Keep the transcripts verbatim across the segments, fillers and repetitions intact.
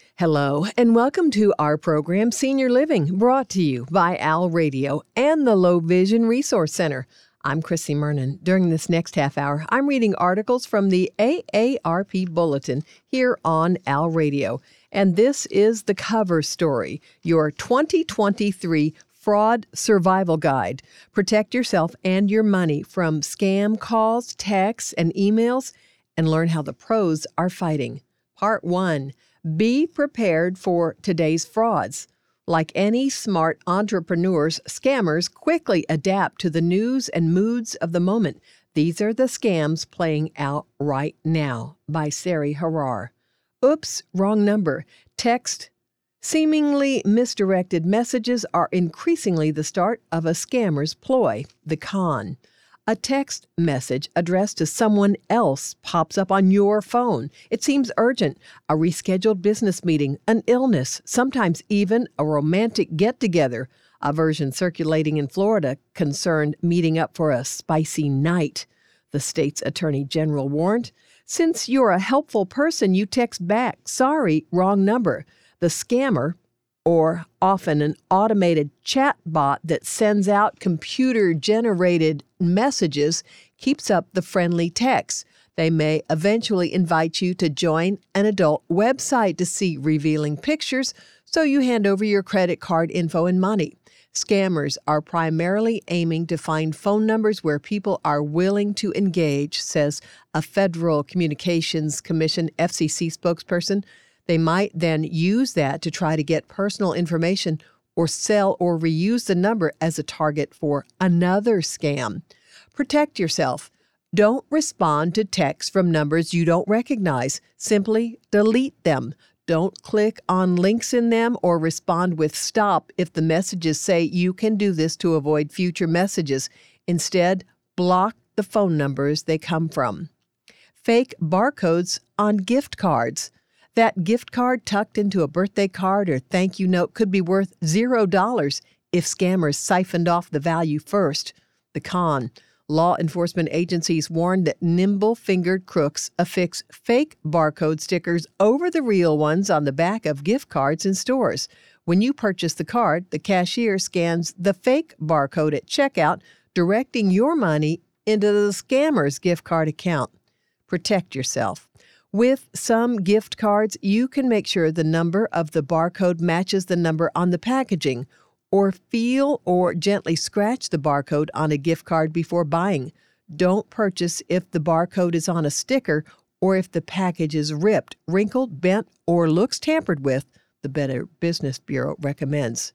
Hello, and welcome to our program, Senior Living, brought to you by Al Radio and the Low Vision Resource Center. I'm Chrissy Mernon. During this next half hour, I'm reading articles from the A A R P Bulletin here on Al Radio. And this is the cover story, your twenty twenty-three Fraud Survival Guide. Protect yourself and your money from scam calls, texts, and emails, and learn how the pros are fighting. Part one. Be prepared for today's frauds. Like any smart entrepreneurs, scammers quickly adapt to the news and moods of the moment. These are the scams playing out right now, by Sari Harar. Oops, wrong number. Text. Seemingly misdirected messages are increasingly the start of a scammer's ploy. The con. A text message addressed to someone else pops up on your phone. It seems urgent. A rescheduled business meeting, an illness, sometimes even a romantic get-together. A version circulating in Florida concerned meeting up for a spicy night. The state's attorney general warned, since you're a helpful person, you text back, sorry, wrong number. The scammer, or often an automated chat bot that sends out computer-generated messages, keeps up the friendly text. They may eventually invite you to join an adult website to see revealing pictures, so you hand over your credit card info and money. Scammers are primarily aiming to find phone numbers where people are willing to engage, says a Federal Communications Commission F C C spokesperson. They might then use that to try to get personal information or sell or reuse the number as a target for another scam. Protect yourself. Don't respond to texts from numbers you don't recognize. Simply delete them. Don't click on links in them or respond with stop if the messages say you can do this to avoid future messages. Instead, block the phone numbers they come from. Fake barcodes on gift cards. That gift card tucked into a birthday card or thank you note could be worth zero dollars if scammers siphoned off the value first. The con. Law enforcement agencies warned that nimble-fingered crooks affix fake barcode stickers over the real ones on the back of gift cards in stores. When you purchase the card, the cashier scans the fake barcode at checkout, directing your money into the scammer's gift card account. Protect yourself. With some gift cards, you can make sure the number of the barcode matches the number on the packaging, or feel or gently scratch the barcode on a gift card before buying. Don't purchase if the barcode is on a sticker or if the package is ripped, wrinkled, bent, or looks tampered with, the Better Business Bureau recommends.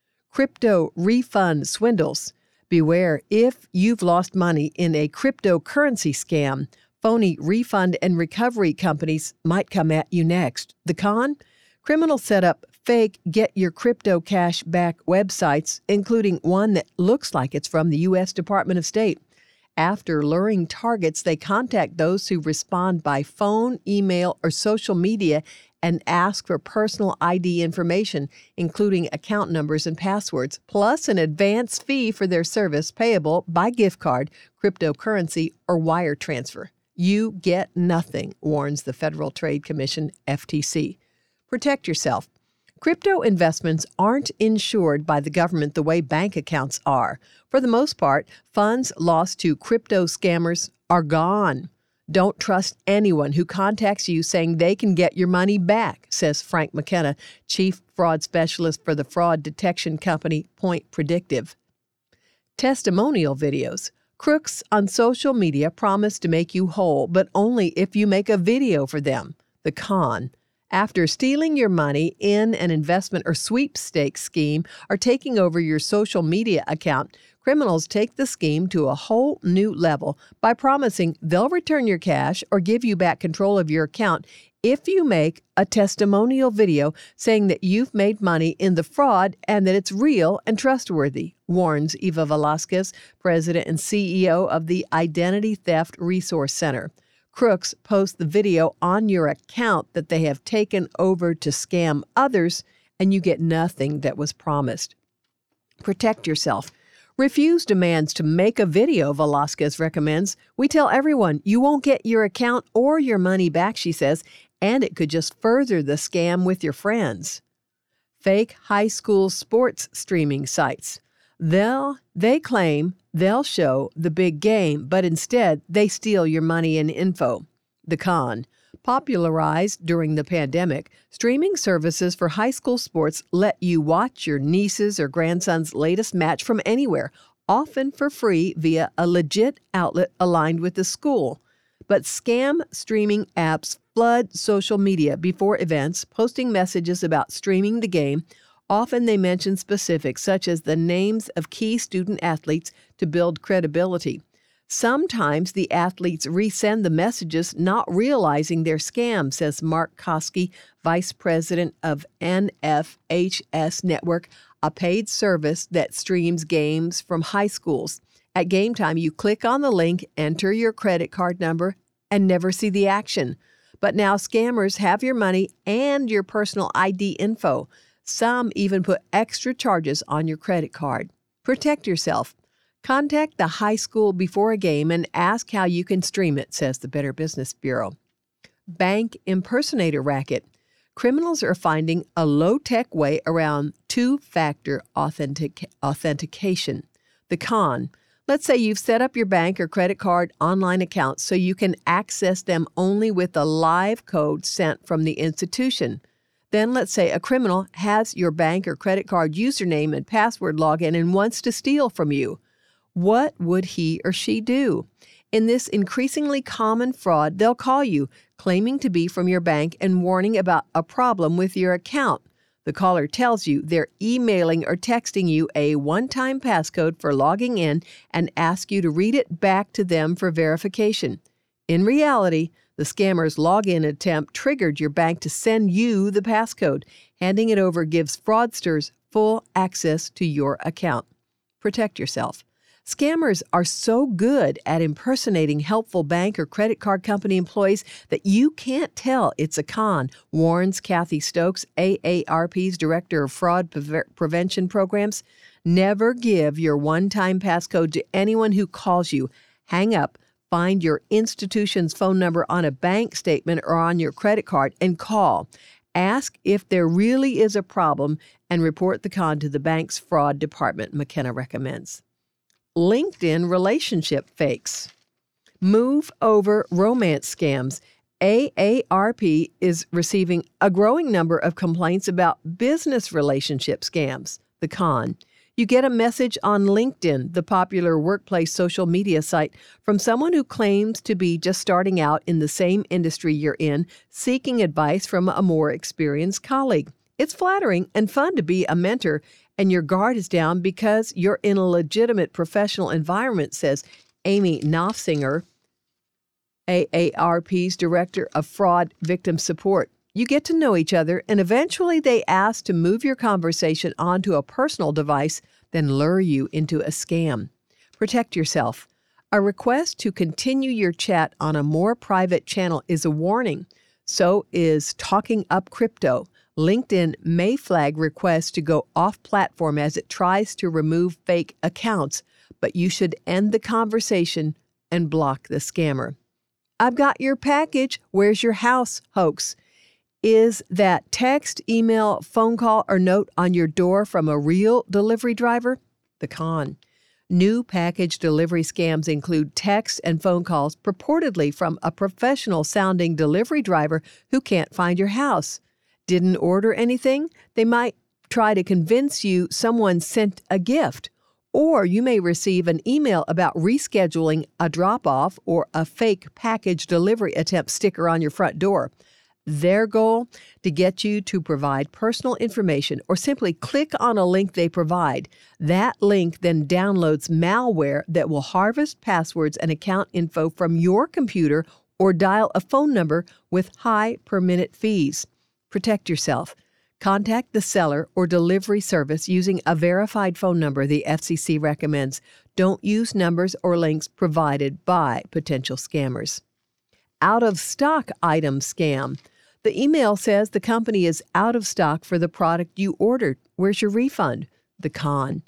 Crypto refund swindles. Beware if you've lost money in a cryptocurrency scam. Phony refund and recovery companies might come at you next. The con? Criminals set up fake Get Your Crypto Cash Back websites, including one that looks like it's from the U S Department of State. After luring targets, they contact those who respond by phone, email, or social media and ask for personal I D information, including account numbers and passwords, plus an advance fee for their service payable by gift card, cryptocurrency, or wire transfer. You get nothing, warns the Federal Trade Commission, F T C. Protect yourself. Crypto investments aren't insured by the government the way bank accounts are. For the most part, funds lost to crypto scammers are gone. Don't trust anyone who contacts you saying they can get your money back, says Frank McKenna, Chief Fraud Specialist for the fraud detection company Point Predictive. Testimonial videos. Crooks on social media promise to make you whole, but only if you make a video for them. The con. After stealing your money in an investment or sweepstakes scheme or taking over your social media account, criminals take the scheme to a whole new level by promising they'll return your cash or give you back control of your account if you make a testimonial video saying that you've made money in the fraud and that it's real and trustworthy, warns Eva Velasquez, president and C E O of the Identity Theft Resource Center. Crooks post the video on your account that they have taken over to scam others, and you get nothing that was promised. Protect yourself. Refuse demands to make a video, Velasquez recommends. We tell everyone you won't get your account or your money back, she says, and it could just further the scam with your friends. Fake high school sports streaming sites. They'll, they claim they'll show the big game, but instead they steal your money and info. The con. Popularized during the pandemic, streaming services for high school sports let you watch your niece's or grandson's latest match from anywhere, often for free via a legit outlet aligned with the school. But scam streaming apps flood social media before events, posting messages about streaming the game. Often they mention specifics such as the names of key student athletes to build credibility. Sometimes the athletes resend the messages, not realizing they're scams, says Mark Koski, vice president of N F H S Network, a paid service that streams games from high schools. At game time, you click on the link, enter your credit card number, and never see the action. But now scammers have your money and your personal I D info. Some even put extra charges on your credit card. Protect yourself. Contact the high school before a game and ask how you can stream it, says the Better Business Bureau. Bank impersonator racket. Criminals are finding a low-tech way around two-factor authentic- authentication. The con. Let's say you've set up your bank or credit card online accounts so you can access them only with a live code sent from the institution. Then let's say a criminal has your bank or credit card username and password login and wants to steal from you. What would he or she do? In this increasingly common fraud, they'll call you, claiming to be from your bank and warning about a problem with your account. The caller tells you they're emailing or texting you a one-time passcode for logging in and ask you to read it back to them for verification. In reality, the scammer's login attempt triggered your bank to send you the passcode. Handing it over gives fraudsters full access to your account. Protect yourself. Scammers are so good at impersonating helpful bank or credit card company employees that you can't tell it's a con, warns Kathy Stokes, A A R P's Director of Fraud Pre- Prevention Programs. Never give your one-time passcode to anyone who calls you. Hang up, find your institution's phone number on a bank statement or on your credit card, and call. Ask if there really is a problem and report the con to the bank's fraud department, McKenna recommends. LinkedIn relationship fakes. Move over romance scams. A A R P is receiving a growing number of complaints about business relationship scams. The con. You get a message on LinkedIn, the popular workplace social media site, from someone who claims to be just starting out in the same industry you're in, seeking advice from a more experienced colleague. It's flattering and fun to be a mentor, and your guard is down because you're in a legitimate professional environment, says Amy Knopfsinger, A A R P's Director of Fraud Victim Support. You get to know each other, and eventually they ask to move your conversation onto a personal device, then lure you into a scam. Protect yourself. A request to continue your chat on a more private channel is a warning. So is talking up crypto. LinkedIn may flag requests to go off-platform as it tries to remove fake accounts, but you should end the conversation and block the scammer. I've got your package. Where's your house? Hoax. Is that text, email, phone call, or note on your door from a real delivery driver? The con. New package delivery scams include text and phone calls purportedly from a professional-sounding delivery driver who can't find your house. Didn't order anything? They might try to convince you someone sent a gift. Or you may receive an email about rescheduling a drop-off or a fake package delivery attempt sticker on your front door. Their goal? To get you to provide personal information or simply click on a link they provide. That link then downloads malware that will harvest passwords and account info from your computer or dial a phone number with high per-minute fees. Protect yourself. Contact the seller or delivery service using a verified phone number, the F C C recommends. Don't use numbers or links provided by potential scammers. Out-of-stock item scam. The email says the company is out of stock for the product you ordered. Where's your refund? The con.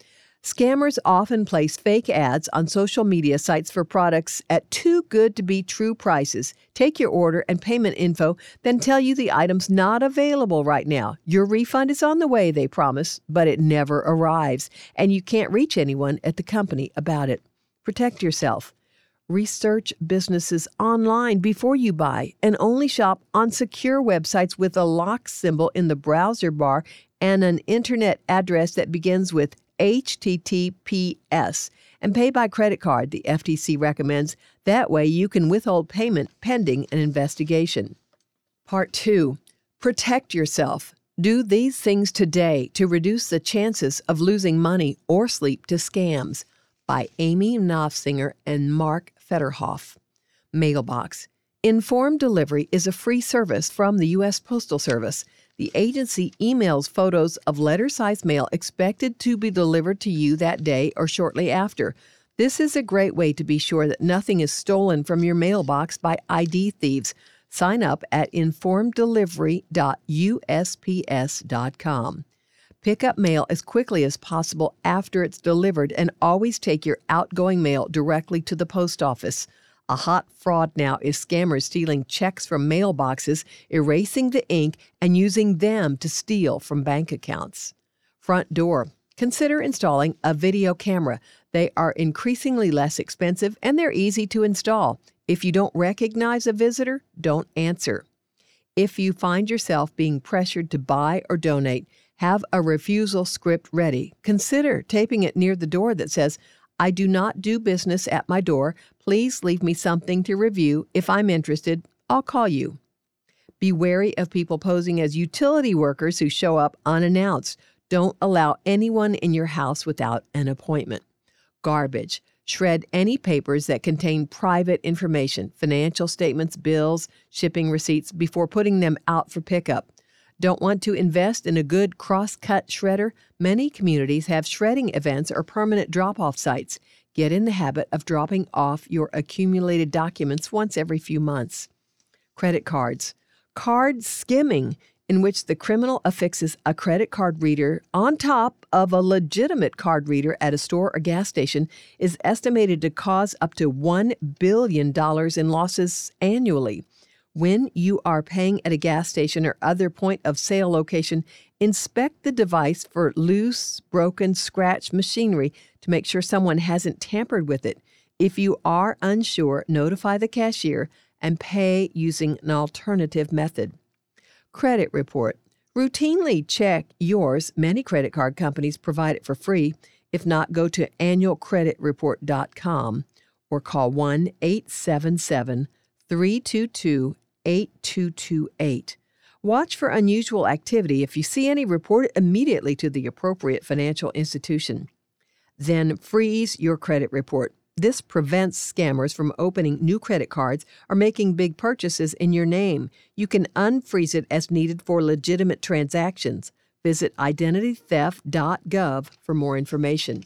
Scammers often place fake ads on social media sites for products at too good to be true prices. Take your order and payment info, then tell you the item's not available right now. Your refund is on the way, they promise, but it never arrives, and you can't reach anyone at the company about it. Protect yourself. Research businesses online before you buy, and only shop on secure websites with a lock symbol in the browser bar and an internet address that begins with H T T P S, and pay by credit card, the F T C recommends. That way you can withhold payment pending an investigation. Part two, protect yourself. Do these things today to reduce the chances of losing money or sleep to scams. By Amy Knopfsinger and Mark Fetterhoff. Mailbox. Informed Delivery is a free service from the U S Postal Service. The agency emails photos of letter-sized mail expected to be delivered to you that day or shortly after. This is a great way to be sure that nothing is stolen from your mailbox by I D thieves. Sign up at informed delivery dot U S P S dot com. Pick up mail as quickly as possible after it's delivered, and always take your outgoing mail directly to the post office. A hot fraud now is scammers stealing checks from mailboxes, erasing the ink, and using them to steal from bank accounts. Front door. Consider installing a video camera. They are increasingly less expensive, and they're easy to install. If you don't recognize a visitor, don't answer. If you find yourself being pressured to buy or donate, have a refusal script ready. Consider taping it near the door that says, "I do not do business at my door. Please leave me something to review. If I'm interested, I'll call you." Be wary of people posing as utility workers who show up unannounced. Don't allow anyone in your house without an appointment. Garbage. Shred any papers that contain private information, financial statements, bills, shipping receipts, before putting them out for pickup. Don't want to invest in a good cross-cut shredder? Many communities have shredding events or permanent drop-off sites. Get in the habit of dropping off your accumulated documents once every few months. Credit cards. Card skimming, in which the criminal affixes a credit card reader on top of a legitimate card reader at a store or gas station, is estimated to cause up to one billion dollars in losses annually. When you are paying at a gas station or other point-of-sale location, inspect the device for loose, broken, scratched machinery to make sure someone hasn't tampered with it. If you are unsure, notify the cashier and pay using an alternative method. Credit report. Routinely check yours. Many credit card companies provide it for free. If not, go to annual credit report dot com or call one eight seven seven, three two two, eight two two eight. Watch for unusual activity. If you see any, report it immediately to the appropriate financial institution. Then freeze your credit report. This prevents scammers from opening new credit cards or making big purchases in your name. You can unfreeze it as needed for legitimate transactions. Visit identity theft dot gov for more information.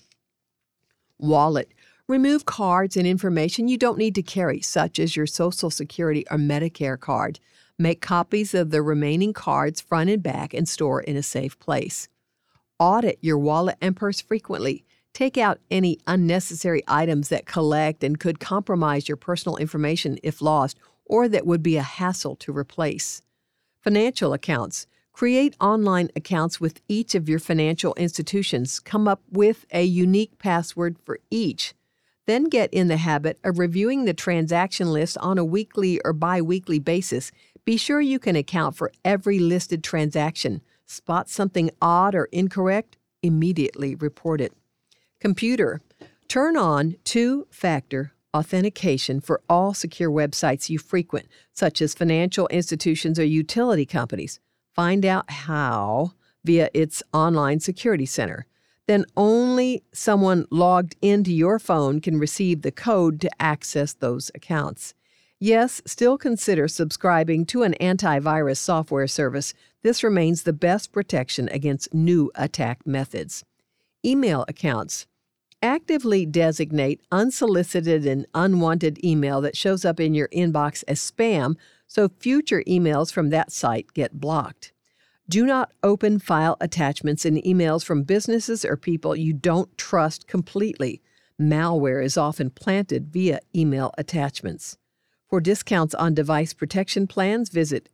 Wallet. Remove cards and information you don't need to carry, such as your Social Security or Medicare card. Make copies of the remaining cards front and back and store in a safe place. Audit your wallet and purse frequently. Take out any unnecessary items that collect and could compromise your personal information if lost, or that would be a hassle to replace. Financial accounts. Create online accounts with each of your financial institutions. Come up with a unique password for each. Then get in the habit of reviewing the transaction list on a weekly or bi-weekly basis. Be sure you can account for every listed transaction. Spot something odd or incorrect? Immediately report it. Computer. Turn on two-factor authentication for all secure websites you frequent, such as financial institutions or utility companies. Find out how via its online security center. Then only someone logged into your phone can receive the code to access those accounts. Yes, still consider subscribing to an antivirus software service. This remains the best protection against new attack methods. Email accounts. Actively designate unsolicited and unwanted email that shows up in your inbox as spam, so future emails from that site get blocked. Do not open file attachments in emails from businesses or people you don't trust completely. Malware is often planted via email attachments. For discounts on device protection plans, visit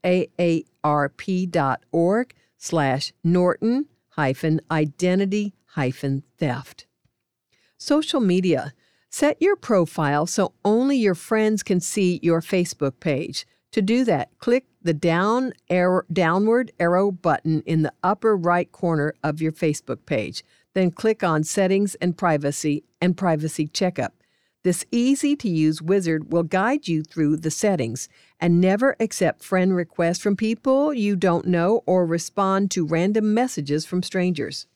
aarp.org slash Norton hyphen identity hyphen theft. Social media. Set your profile so only your friends can see your Facebook page. To do that, click the down arrow, downward arrow button in the upper right corner of your Facebook page. Then click on Settings and Privacy and Privacy Checkup. This easy-to-use wizard will guide you through the settings and never accept friend requests from people you don't know or respond to random messages from strangers.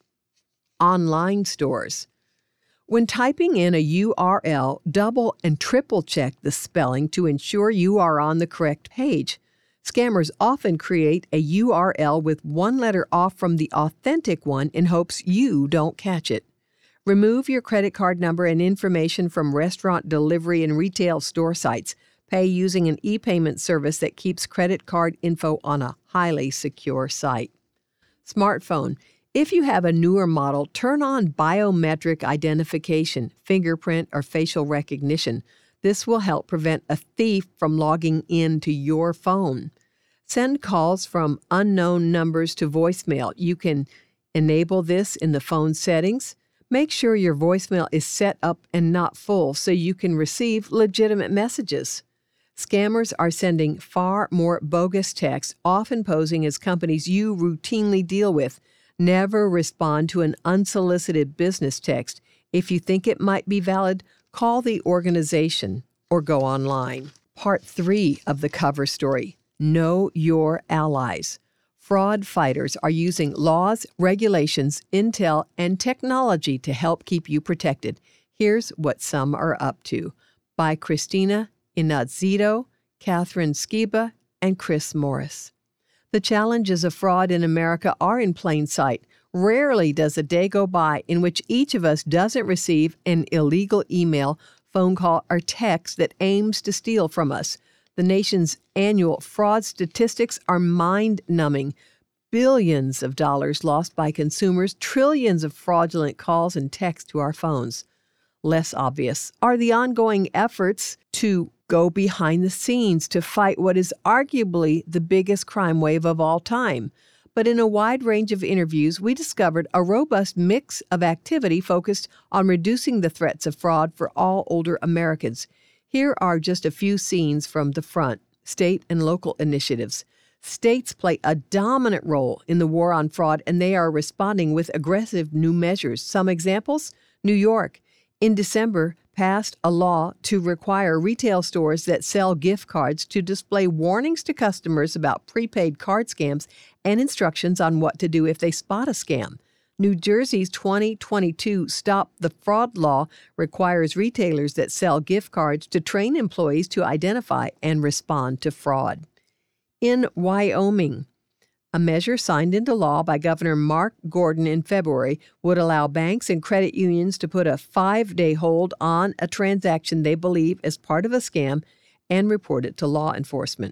Online stores. When typing in a U R L, double and triple check the spelling to ensure you are on the correct page. Scammers often create a U R L with one letter off from the authentic one in hopes you don't catch it. Remove your credit card number and information from restaurant delivery and retail store sites. Pay using an e-payment service that keeps credit card info on a highly secure site. Smartphone. If you have a newer model, turn on biometric identification, fingerprint, or facial recognition. This will help prevent a thief from logging into your phone. Send calls from unknown numbers to voicemail. You can enable this in the phone settings. Make sure your voicemail is set up and not full so you can receive legitimate messages. Scammers are sending far more bogus texts, often posing as companies you routinely deal with. Never respond to an unsolicited business text. If you think it might be valid, call the organization or go online. Part three of the cover story, Know Your Allies. Fraud fighters are using laws, regulations, intel, and technology to help keep you protected. Here's what some are up to. By Christina Inazito, Catherine Skiba, and Chris Morris. The challenges of fraud in America are in plain sight. Rarely does a day go by in which each of us doesn't receive an illegal email, phone call, or text that aims to steal from us. The nation's annual fraud statistics are mind-numbing. Billions of dollars lost by consumers, trillions of fraudulent calls and texts to our phones. Less obvious are the ongoing efforts to go behind the scenes to fight what is arguably the biggest crime wave of all time. But in a wide range of interviews, we discovered a robust mix of activity focused on reducing the threats of fraud for all older Americans. Here are just a few scenes from the front, state and local initiatives. States play a dominant role in the war on fraud, and they are responding with aggressive new measures. Some examples? New York, in December, passed a law to require retail stores that sell gift cards to display warnings to customers about prepaid card scams and instructions on what to do if they spot a scam. New Jersey's twenty twenty-two Stop the Fraud Law requires retailers that sell gift cards to train employees to identify and respond to fraud. In Wyoming, a measure signed into law by Governor Mark Gordon in February would allow banks and credit unions to put a five-day hold on a transaction they believe is part of a scam and report it to law enforcement.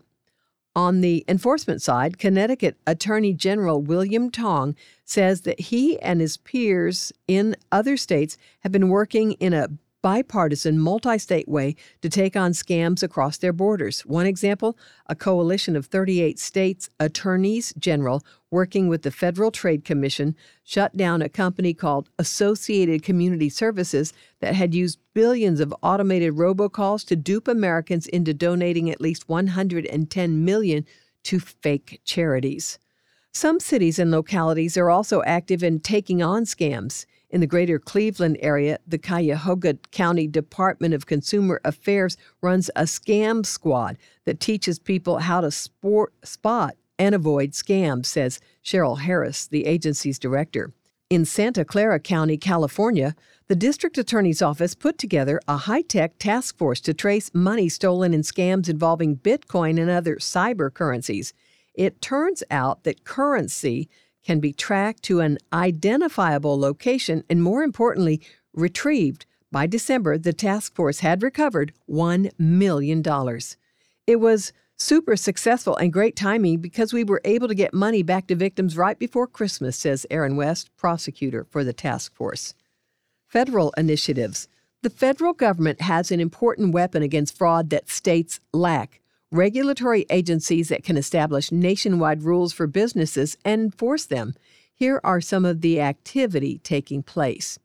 On the enforcement side, Connecticut Attorney General William Tong says that he and his peers in other states have been working in a bipartisan, multi-state way to take on scams across their borders. One example, a coalition of thirty-eight states' attorneys general working with the Federal Trade Commission shut down a company called Associated Community Services that had used billions of automated robocalls to dupe Americans into donating at least one hundred ten million dollars to fake charities. Some cities and localities are also active in taking on scams. In the greater Cleveland area, the Cuyahoga County Department of Consumer Affairs runs a scam squad that teaches people how to sport, spot and avoid scams, says Cheryl Harris, the agency's director. In Santa Clara County, California, the district attorney's office put together a high-tech task force to trace money stolen in scams involving Bitcoin and other cyber currencies. It turns out that currency can be tracked to an identifiable location and, more importantly, retrieved. By December, the task force had recovered one million dollars. It was Super successful and great timing because we were able to get money back to victims right before Christmas, says Aaron West, prosecutor for the task force. Federal initiatives. The federal government has an important weapon against fraud that states lack: regulatory agencies that can establish nationwide rules for businesses and enforce them. Here are some of the activity taking place.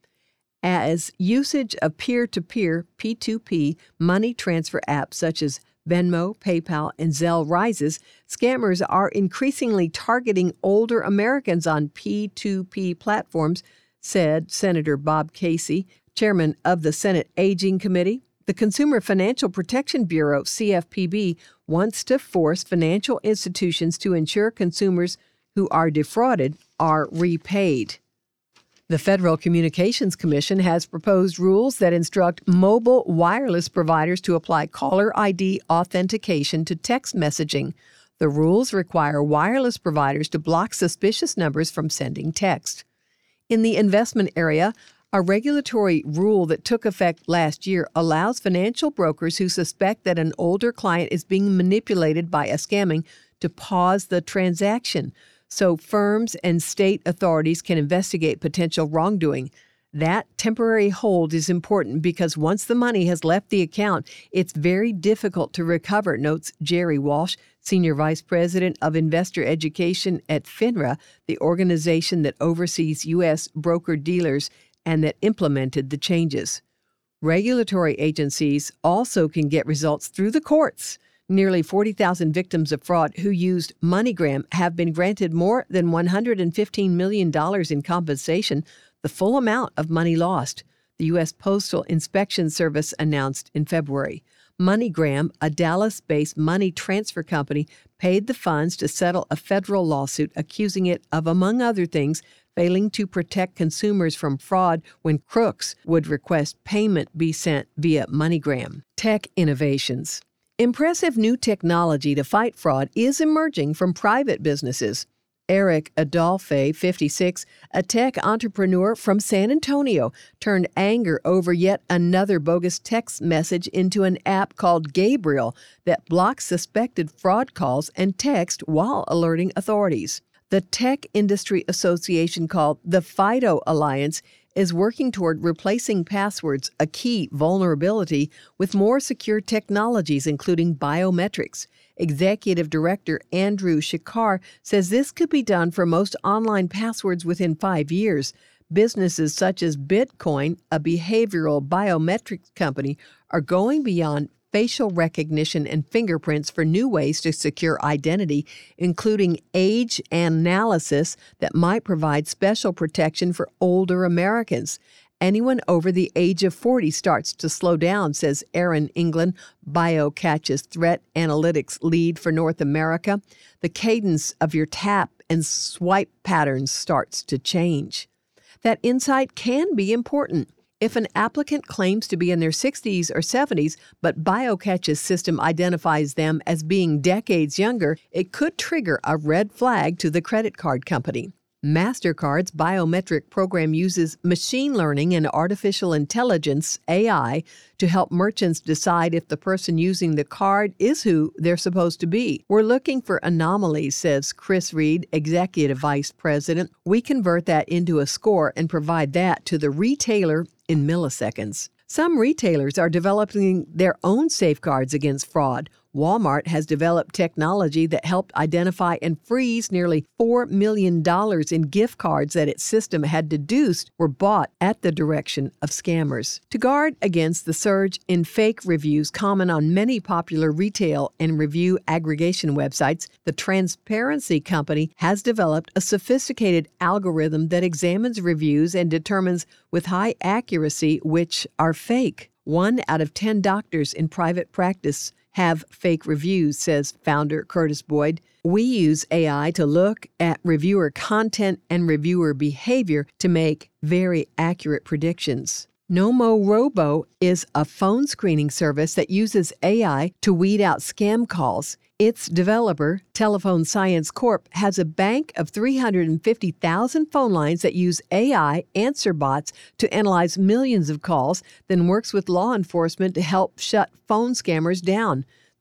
As usage of peer-to-peer P two P money transfer apps such as Venmo, PayPal, and Zelle rises, scammers are increasingly targeting older Americans on P two P platforms, said Senator Bob Casey, chairman of the Senate Aging Committee. The Consumer Financial Protection Bureau, C F P B, wants to force financial institutions to ensure consumers who are defrauded are repaid. The Federal Communications Commission has proposed rules that instruct mobile wireless providers to apply caller I D authentication to text messaging. The rules require wireless providers to block suspicious numbers from sending text. In the investment area, a regulatory rule that took effect last year allows financial brokers who suspect that an older client is being manipulated by a scamming to pause the transaction, so firms and state authorities can investigate potential wrongdoing. That temporary hold is important because once the money has left the account, it's very difficult to recover, notes Jerry Walsh, Senior Vice President of Investor Education at FINRA, the organization that oversees U S broker-dealers and that implemented the changes. Regulatory agencies also can get results through the courts. Nearly forty thousand victims of fraud who used MoneyGram have been granted more than one hundred fifteen million dollars in compensation, the full amount of money lost, the U S Postal Inspection Service announced in February. MoneyGram, a Dallas-based money transfer company, paid the funds to settle a federal lawsuit accusing it of, among other things, failing to protect consumers from fraud when crooks would request payment be sent via MoneyGram. Tech innovations. Impressive new technology to fight fraud is emerging from private businesses. Eric Adolphe, fifty-six, a tech entrepreneur from San Antonio, turned anger over yet another bogus text message into an app called Gabriel that blocks suspected fraud calls and text while alerting authorities. The tech industry association called the FIDO Alliance is working toward replacing passwords, a key vulnerability, with more secure technologies, including biometrics. Executive Director Andrew Shikar says this could be done for most online passwords within five years. Businesses such as Bitcoin, a behavioral biometrics company, are going beyond facial recognition and fingerprints for new ways to secure identity, including age analysis that might provide special protection for older Americans. Anyone over the age of forty starts to slow down, says Aaron England, BioCatch's threat analytics lead for North America. The cadence of your tap and swipe patterns starts to change. That insight can be important. If an applicant claims to be in their sixties or seventies, but BioCatch's system identifies them as being decades younger, it could trigger a red flag to the credit card company. MasterCard's biometric program uses machine learning and artificial intelligence, A I, to help merchants decide if the person using the card is who they're supposed to be. We're looking for anomalies, says Chris Reed, Executive Vice President. We convert that into a score and provide that to the retailer in milliseconds. Some retailers are developing their own safeguards against fraud. Walmart has developed technology that helped identify and freeze nearly four million dollars in gift cards that its system had deduced were bought at the direction of scammers. To guard against the surge in fake reviews common on many popular retail and review aggregation websites, the Transparency Company has developed a sophisticated algorithm that examines reviews and determines with high accuracy which are fake. One out of ten doctors in private practice have fake reviews, says founder Curtis Boyd. We use A I to look at reviewer content and reviewer behavior to make very accurate predictions. Nomorobo is a phone screening service that uses A I to weed out scam calls. Its developer, Telephone Science Corp, has a bank of three hundred fifty thousand phone lines that use A I answer bots to analyze millions of calls, then works with law enforcement to help shut phone scammers down.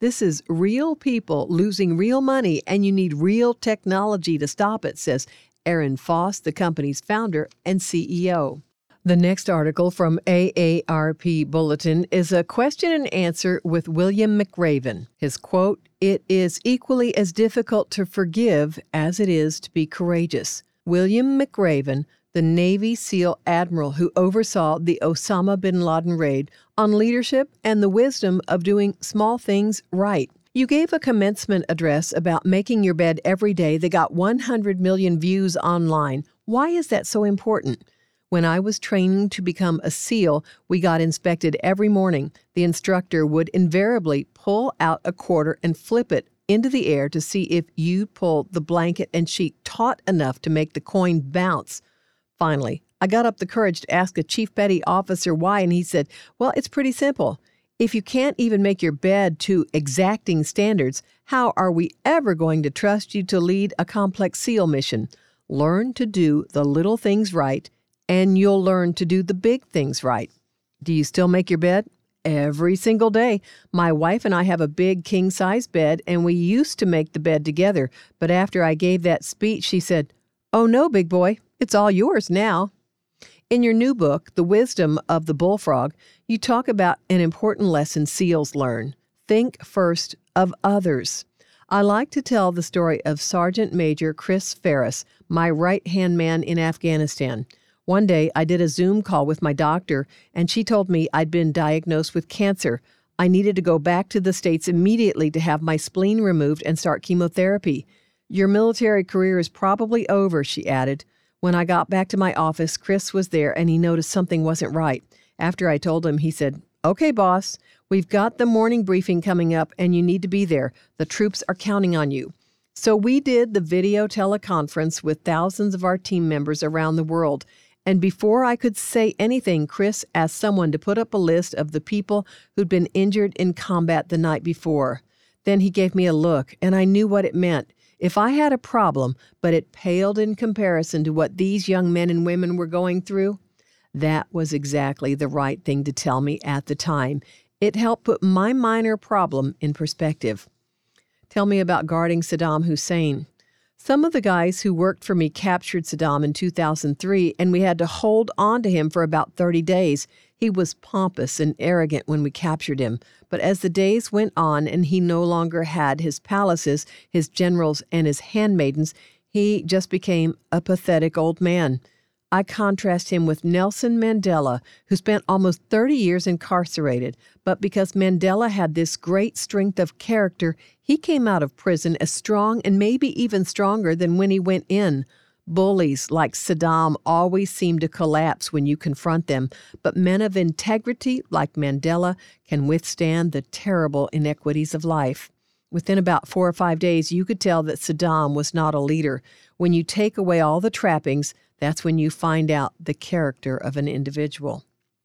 This is real people losing real money, and you need real technology to stop it, says Aaron Foss, the company's founder and C E O. The next article from A A R P Bulletin is a question and answer with William McRaven. His quote, "It is equally as difficult to forgive as it is to be courageous." William McRaven, the Navy SEAL admiral who oversaw the Osama bin Laden raid, on leadership and the wisdom of doing small things right. You gave a commencement address about making your bed every day that got one hundred million views online. Why is that so important? When I was training to become a SEAL, we got inspected every morning. The instructor would invariably pull out a quarter and flip it into the air to see if you pulled the blanket and sheet taut enough to make the coin bounce. Finally, I got up the courage to ask a chief petty officer why, and he said, "Well, it's pretty simple. If you can't even make your bed to exacting standards, how are we ever going to trust you to lead a complex SEAL mission? Learn to do the little things right, and you'll learn to do the big things right." Do you still make your bed? Every single day. My wife and I have a big king-size bed, and we used to make the bed together. But after I gave that speech, she said, "Oh no, big boy, it's all yours now." In your new book, The Wisdom of the Bullfrog, you talk about an important lesson SEALs learn. Think first of others. I like to tell the story of Sergeant Major Chris Ferris, my right-hand man in Afghanistan. One day, I did a Zoom call with my doctor, and she told me I'd been diagnosed with cancer. I needed to go back to the States immediately to have my spleen removed and start chemotherapy. "Your military career is probably over," she added. When I got back to my office, Chris was there, and he noticed something wasn't right. After I told him, he said, "Okay, boss, we've got the morning briefing coming up, and you need to be there. The troops are counting on you." So we did the video teleconference with thousands of our team members around the world. And before I could say anything, Chris asked someone to put up a list of the people who'd been injured in combat the night before. Then he gave me a look, and I knew what it meant. If I had a problem, but it paled in comparison to what these young men and women were going through, that was exactly the right thing to tell me at the time. It helped put my minor problem in perspective. Tell me about guarding Saddam Hussein. Some of the guys who worked for me captured Saddam in two thousand three, and we had to hold on to him for about thirty days. He was pompous and arrogant when we captured him. But as the days went on and he no longer had his palaces, his generals, and his handmaidens, he just became a pathetic old man. I contrast him with Nelson Mandela, who spent almost thirty years incarcerated. But because Mandela had this great strength of character, he came out of prison as strong and maybe even stronger than when he went in. Bullies like Saddam always seem to collapse when you confront them, but men of integrity like Mandela can withstand the terrible inequities of life. Within about four or five days, you could tell that Saddam was not a leader. When you take away all the trappings, that's when you find out the character of an individual.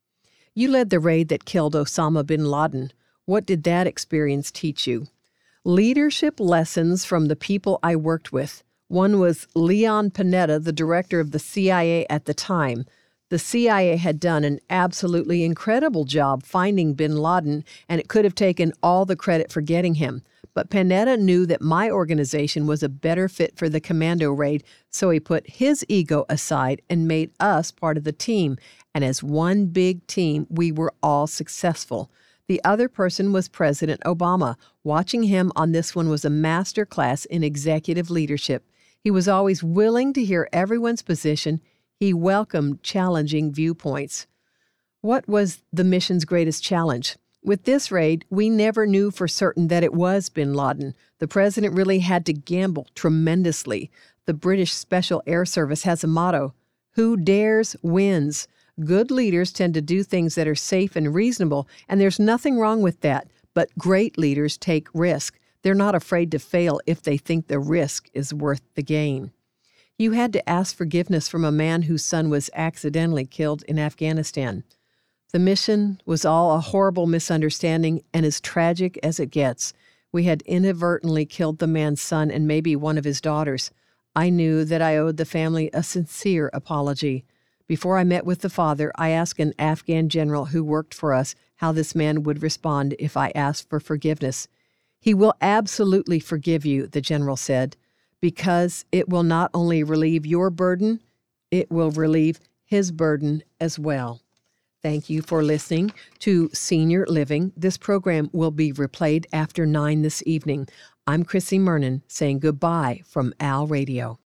You led the raid that killed Osama bin Laden. What did that experience teach you? Leadership lessons from the people I worked with. One was Leon Panetta, the director of the C I A at the time. The C I A had done an absolutely incredible job finding bin Laden, and it could have taken all the credit for getting him. But Panetta knew that my organization was a better fit for the commando raid, so he put his ego aside and made us part of the team. And as one big team, we were all successful. The other person was President Obama. Watching him on this one was a master class in executive leadership. He was always willing to hear everyone's position. He welcomed challenging viewpoints. What was the mission's greatest challenge? With this raid, we never knew for certain that it was bin Laden. The president really had to gamble tremendously. The British Special Air Service has a motto, "Who dares wins." Good leaders tend to do things that are safe and reasonable, and there's nothing wrong with that. But great leaders take risk. They're not afraid to fail if they think the risk is worth the gain. You had to ask forgiveness from a man whose son was accidentally killed in Afghanistan. The mission was all a horrible misunderstanding and as tragic as it gets. We had inadvertently killed the man's son and maybe one of his daughters. I knew that I owed the family a sincere apology. Before I met with the father, I asked an Afghan general who worked for us how this man would respond if I asked for forgiveness. He will absolutely forgive you, the general said, because it will not only relieve your burden, it will relieve his burden as well. Thank you for listening to Senior Living. This program will be replayed after nine this evening. I'm Chrissy Murnan saying goodbye from Al Radio.